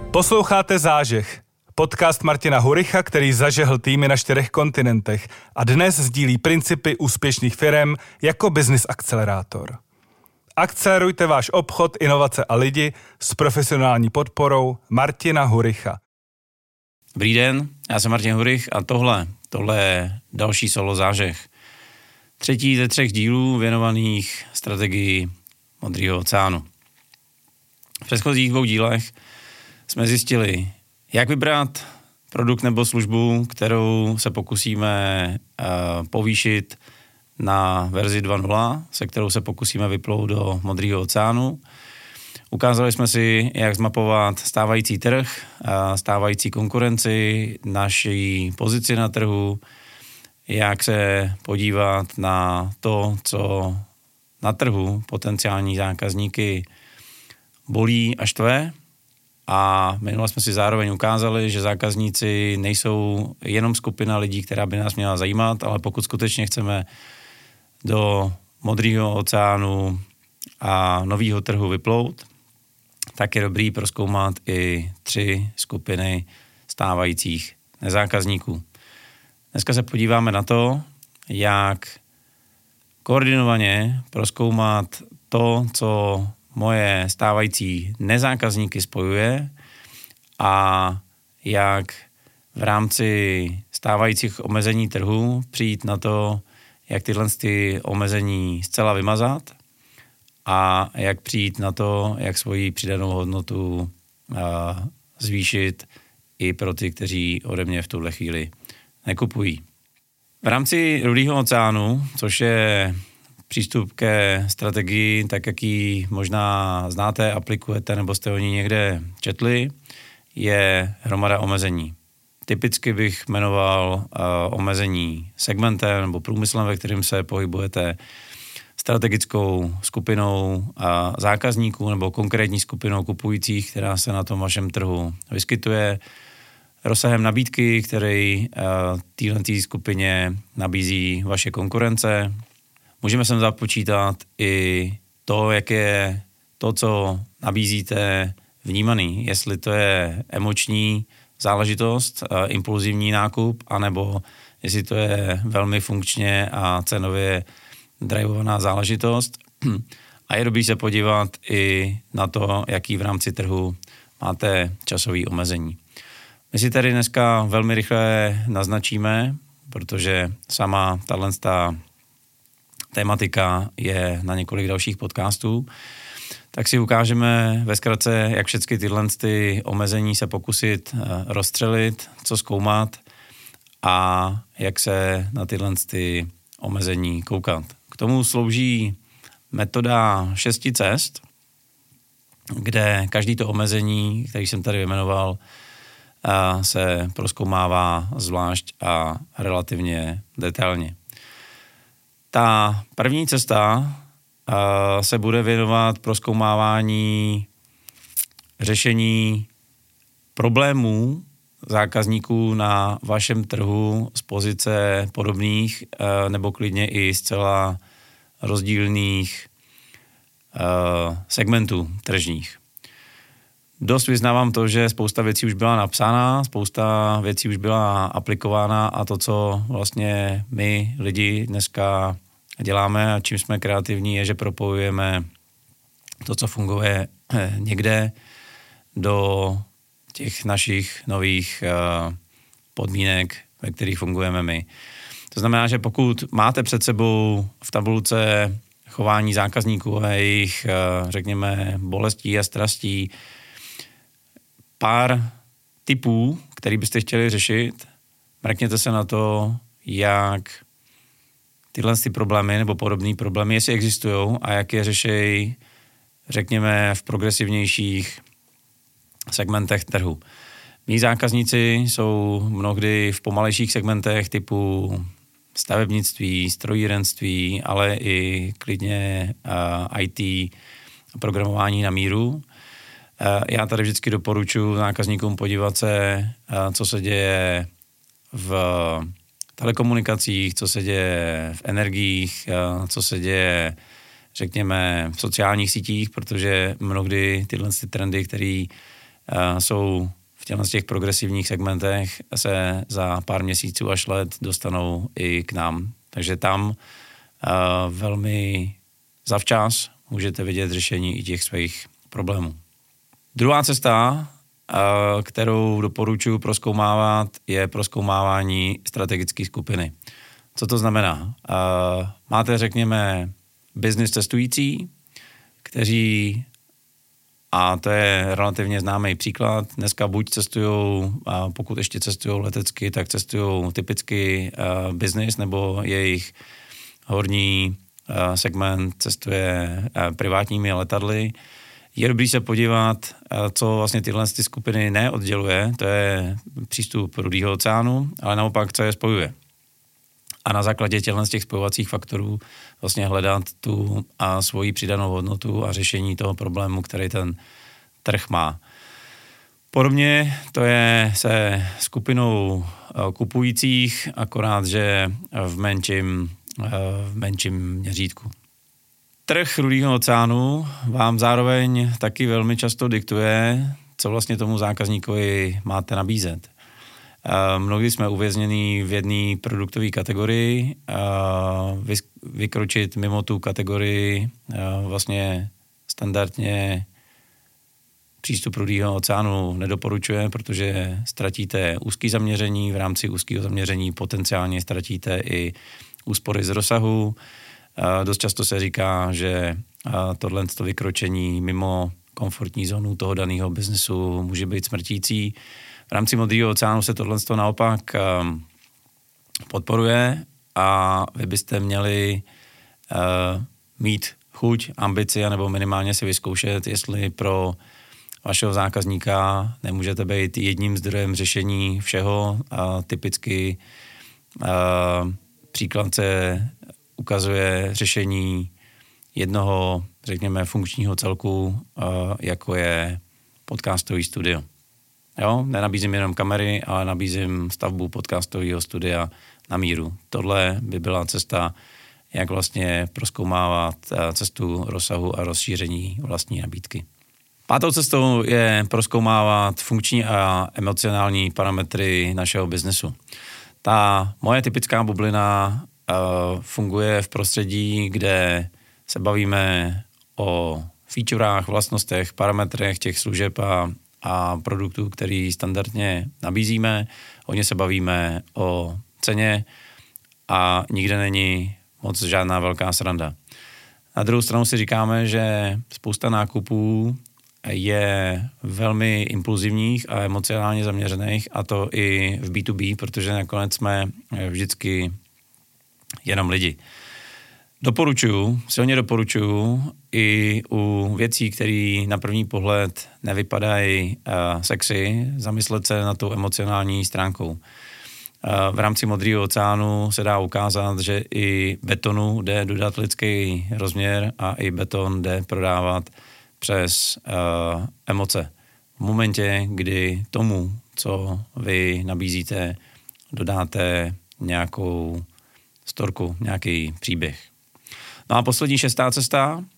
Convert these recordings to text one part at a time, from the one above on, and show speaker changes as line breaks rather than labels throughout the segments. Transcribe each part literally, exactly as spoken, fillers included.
Posloucháte Zážeh, podcast Martina Huricha, který zažehl týmy na čtyřech kontinentech a dnes sdílí principy úspěšných firem jako business akcelerátor. Akcelerujte váš obchod, inovace a lidi s profesionální podporou Martina Huricha.
Dobrý den, já jsem Martin Hurich a tohle, tohle je další solo zážeh. Třetí ze třech dílů věnovaných strategii Modrého oceánu. V předchozích dvou dílech jsme zjistili, jak vybrat produkt nebo službu, kterou se pokusíme uh, povýšit na verzi dva tečka nula, se kterou se pokusíme vyplout do Modrého oceánu. Ukázali jsme si, jak zmapovat stávající trh, stávající konkurenci, naší pozici na trhu, jak se podívat na to, co na trhu potenciální zákazníky bolí a štve. A minule jsme si zároveň ukázali, že zákazníci nejsou jenom skupina lidí, která by nás měla zajímat, ale pokud skutečně chceme do Modrého oceánu a nového trhu vyplout, tak je dobrý prozkoumat i tři skupiny stávajících nezákazníků. Dneska se podíváme na to, jak koordinovaně prozkoumat to, co moje stávající nezákazníky spojuje a jak v rámci stávajících omezení trhu přijít na to, jak tyhle ty omezení zcela vymazat a jak přijít na to, jak svoji přidanou hodnotu zvýšit i pro ty, kteří ode mě v tuhle chvíli nekupují. V rámci Rudého oceánu, což je přístup ke strategii, tak jak ji možná znáte, aplikujete nebo jste o ní někde četli, je hromada omezení. Typicky bych jmenoval uh, omezení segmentem nebo průmyslem, ve kterém se pohybujete, strategickou skupinou a zákazníků nebo konkrétní skupinou kupujících, která se na tom vašem trhu vyskytuje, rozsahem nabídky, který uh, téhle skupině nabízí vaše konkurence. Můžeme sem započítat i to, jak je to, co nabízíte, vnímaný. Jestli to je emoční záležitost, uh, impulzivní nákup, anebo jestli to je velmi funkčně a cenově drivovaná záležitost. A je dobrý se podívat i na to, jaký v rámci trhu máte časový omezení. My si tady dneska velmi rychle naznačíme, protože sama tato tématika je na několik dalších podcastů, tak si ukážeme ve zkratce, jak všechny tyhle ty omezení se pokusit rozstřelit, co zkoumat a jak se na tyhle ty omezení koukat. K tomu slouží metoda šesti cest, kde každý to omezení, který jsem tady vyjmenoval, se prozkoumává zvlášť a relativně detailně. Ta první cesta se bude věnovat prozkoumávání řešení problémů zákazníků na vašem trhu z pozice podobných nebo klidně i zcela rozdílných segmentů tržních. Dost vyznávám to, že spousta věcí už byla napsána, spousta věcí už byla aplikována a to, co vlastně my lidi dneska děláme a čím jsme kreativní, je, že propojujeme to, co funguje někde do těch našich nových uh, podmínek, ve kterých fungujeme my. To znamená, že pokud máte před sebou v tabulce chování zákazníků a jejich, uh, řekněme, bolestí a strastí, pár typů, který byste chtěli řešit, mrkněte se na to, jak tyhle ty problémy nebo podobné problémy, jestli existují a jak je řešejí, řekněme, v progresivnějších segmentech trhu. Mí zákazníci jsou mnohdy v pomalejších segmentech typu stavebnictví, strojírenství, ale i klidně uh, í té a programování na míru. Uh, já tady vždycky doporučuji zákazníkům podívat se, uh, co se děje v telekomunikacích, co se děje v energiích, uh, co se děje, řekněme, v sociálních sítích, protože mnohdy tyhle ty trendy, které jsou v těchto těch progresivních segmentech, se za pár měsíců až let dostanou i k nám. Takže tam velmi zavčas můžete vidět řešení i těch svých problémů. Druhá cesta, kterou doporučuji prozkoumávat, je prozkoumávání strategické skupiny. Co to znamená? Máte, řekněme, business cestující, kteří, a to je relativně známý příklad, dneska buď cestují, pokud ještě cestují letecky, tak cestují typicky business, nebo jejich horní segment cestuje privátními letadly. Je dobrý se podívat, co vlastně tyhle ty skupiny neodděluje, to je přístup Rudého oceánu, ale naopak, co je spojuje. A na základě těchto z těch spojovacích faktorů vlastně hledat tu a svoji přidanou hodnotu a řešení toho problému, který ten trh má. Podobně to je se skupinou kupujících, akorát, že v menším, v menším měřítku. Trh Rudého oceánu vám zároveň taky velmi často diktuje, co vlastně tomu zákazníkovi máte nabízet. Mnohdy jsme uvězněni v jedné produktové kategorii, vykročit mimo tu kategorii vlastně standardně přístup Rudého oceánu nedoporučuje, protože ztratíte úzký zaměření, v rámci úzkého zaměření potenciálně ztratíte i úspory z rozsahu. Dost často se říká, že tohle vykročení mimo komfortní zónu toho daného biznesu může být smrtící. V rámci Modrého oceánu se tohle naopak podporuje a vy byste měli mít chuť, ambici, nebo minimálně si vyzkoušet, jestli pro vašeho zákazníka nemůžete být jedním zdrojem řešení všeho. A typicky příklad se ukazuje řešení jednoho, řekněme, funkčního celku, jako je podcastový studio. Jo, nenabízím jenom kamery, ale nabízím stavbu podcastového studia na míru. Tohle by byla cesta, jak vlastně prozkoumávat cestu rozsahu a rozšíření vlastní nabídky. Pátou cestou je prozkoumávat funkční a emocionální parametry našeho biznesu. Ta moje typická bublina uh, funguje v prostředí, kde se bavíme o featurách, vlastnostech, parametrech těch služeb a, a produktů, který standardně nabízíme. Hodně se bavíme o ceně a nikde není moc žádná velká sranda. Na druhou stranu si říkáme, že spousta nákupů je velmi impulzivních a emocionálně zaměřených, a to i v bé dvě bé, protože nakonec jsme vždycky jenom lidi. Doporučuju, silně doporučuju i u věcí, které na první pohled nevypadají uh, sexy, zamyslet se na tou emocionální stránkou. Uh, v rámci Modrého oceánu se dá ukázat, že i betonu jde dodat lidský rozměr a i beton jde prodávat přes uh, emoce. V momentě, kdy tomu, co vy nabízíte, dodáte nějakou storku, nějaký příběh. No a poslední šestá cesta, uh,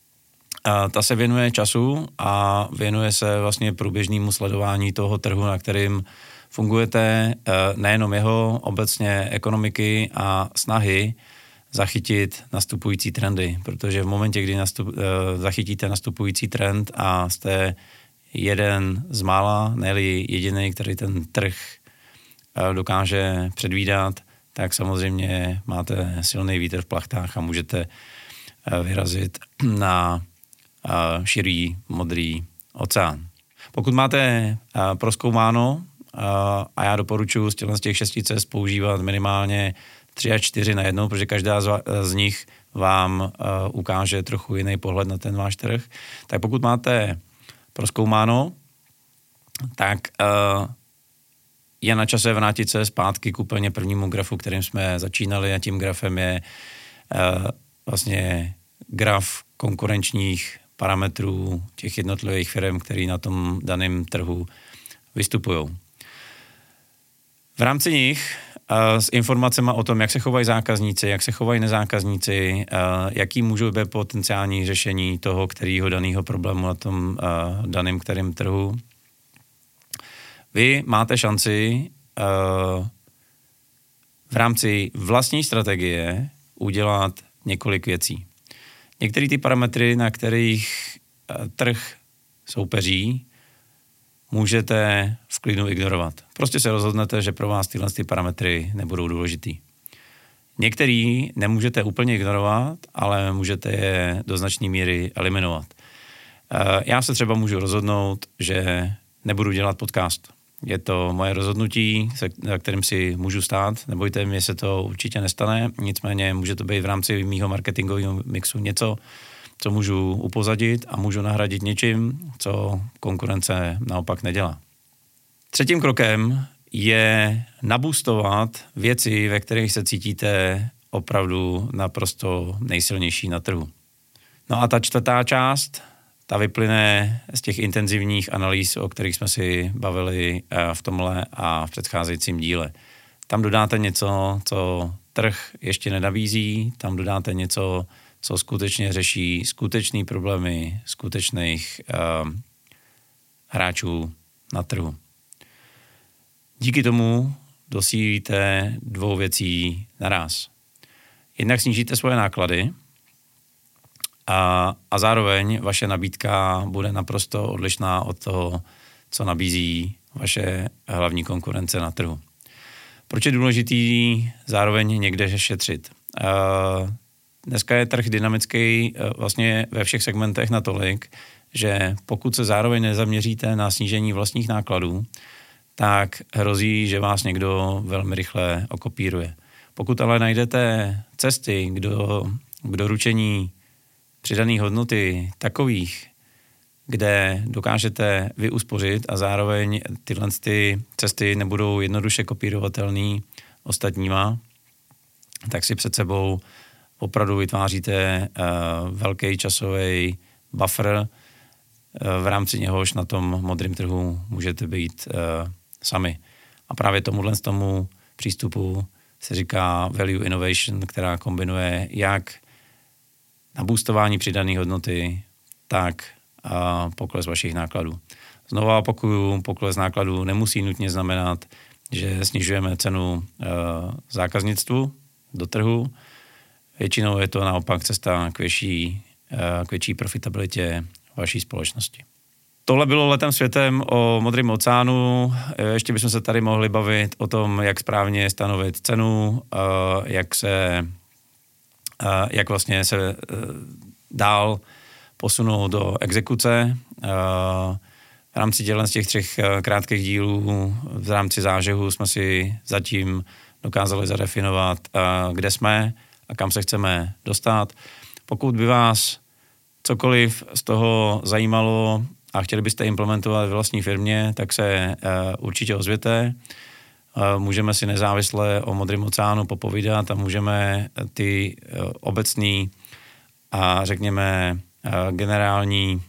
ta se věnuje času a věnuje se vlastně průběžnému sledování toho trhu, na kterým fungujete, uh, nejenom jeho, obecně ekonomiky a snahy zachytit nastupující trendy, protože v momentě, kdy nastup, uh, zachytíte nastupující trend a jste jeden z mála, ne-li jediný, který ten trh uh, dokáže předvídat, tak samozřejmě máte silný vítr v plachtách a můžete uh, vyrazit na uh, širý modrý oceán. Pokud máte uh, prozkoumáno, uh, a já doporučuji z těch šesti cest používat minimálně tři a čtyři na jednou, protože každá z, z nich vám uh, ukáže trochu jiný pohled na ten váš trh. Tak pokud máte prozkoumáno, tak uh, je na čase vrátit se zpátky k úplně prvnímu grafu, kterým jsme začínali, a tím grafem je uh, vlastně graf konkurenčních parametrů těch jednotlivých firm, který na tom daném trhu vystupují. V rámci nich s informacemi o tom, jak se chovají zákazníci, jak se chovají nezákazníci, jaký můžou být potenciální řešení toho, kterého daného problému na tom daném kterém trhu, Vy máte šanci uh, v rámci vlastní strategie udělat několik věcí. Některé ty parametry, na kterých uh, trh soupeří, můžete v klidu ignorovat. Prostě se rozhodnete, že pro vás tyhle ty parametry nebudou důležitý. Některý nemůžete úplně ignorovat, ale můžete je do značné míry eliminovat. Já se třeba můžu rozhodnout, že nebudu dělat podcast. Je to moje rozhodnutí, za kterým si můžu stát. Nebojte, mně se to určitě nestane, nicméně může to být v rámci mýho marketingového mixu něco, co můžu upozadit a můžu nahradit něčím, co konkurence naopak nedělá. Třetím krokem je naboostovat věci, ve kterých se cítíte opravdu naprosto nejsilnější na trhu. No a ta čtvrtá část, ta vyplyne z těch intenzivních analýz, o kterých jsme si bavili v tomhle a v předcházejícím díle. Tam dodáte něco, co trh ještě nenabízí, tam dodáte něco, co skutečně řeší skutečný problémy skutečných uh, hráčů na trhu. Díky tomu dosílíte dvou věcí naraz. Jednak snížíte svoje náklady a, a zároveň vaše nabídka bude naprosto odlišná od toho, co nabízí vaše hlavní konkurence na trhu. Proč je důležitý zároveň někde šetřit? Uh, dneska je trh dynamický uh, vlastně ve všech segmentech natolik, že pokud se zároveň nezaměříte na snížení vlastních nákladů, tak hrozí, že vás někdo velmi rychle okopíruje. Pokud ale najdete cesty k, do, k doručení přidané hodnoty takových, kde dokážete vy uspořit a zároveň tyhle ty cesty nebudou jednoduše kopírovatelné ostatníma, tak si před sebou opravdu vytváříte uh, velký časový buffer, uh, v rámci něhož na tom modrém trhu můžete být uh, sami. A právě tomuhle tomu přístupu se říká value innovation, která kombinuje jak naboostování přidané hodnoty, tak a pokles vašich nákladů. Znova opakuju, pokles nákladů nemusí nutně znamenat, že snižujeme cenu uh, zákaznictvu do trhu. Většinou je to naopak cesta k větší, uh, k větší profitabilitě vaší společnosti. Tohle bylo Letem světem o Modrém oceánu. Ještě bychom se tady mohli bavit o tom, jak správně stanovit cenu, jak se, jak vlastně se dál posunout do exekuce. V rámci těchto z těch třech krátkých dílů v rámci zážehu jsme si zatím dokázali zadefinovat, kde jsme a kam se chceme dostat. Pokud by vás cokoliv z toho zajímalo a chtěli byste implementovat ve vlastní firmě, tak se uh, určitě ozvěte. Uh, můžeme si nezávisle o Modrém oceánu popovídat a můžeme ty uh, obecný a řekněme uh, generální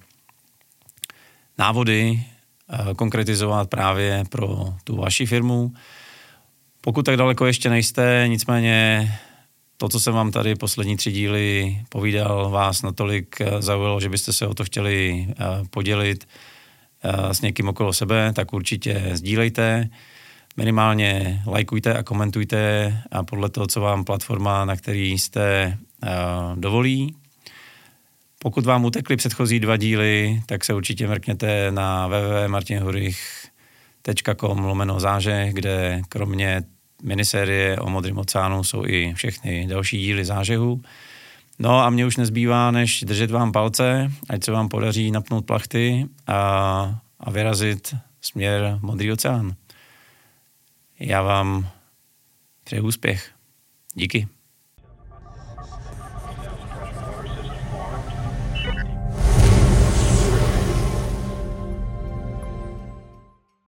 návody uh, konkretizovat právě pro tu vaši firmu. Pokud tak daleko ještě nejste, nicméně to, co jsem vám tady poslední tři díly povídal, vás natolik zaujalo, že byste se o to chtěli podělit s někým okolo sebe, tak určitě sdílejte, minimálně lajkujte a komentujte a podle toho, co vám platforma, na který jste, dovolí. Pokud vám utekly předchozí dva díly, tak se určitě mrkněte na w w w tečka martin hurich tečka com lomeno zážeh, kde kromě minisérie o Modrém oceánu jsou i všechny další díly zážehu. No a mně už nezbývá, než držet vám palce, ať se vám podaří napnout plachty a, a vyrazit směr Modrý oceán. Já vám přeju úspěch. Díky.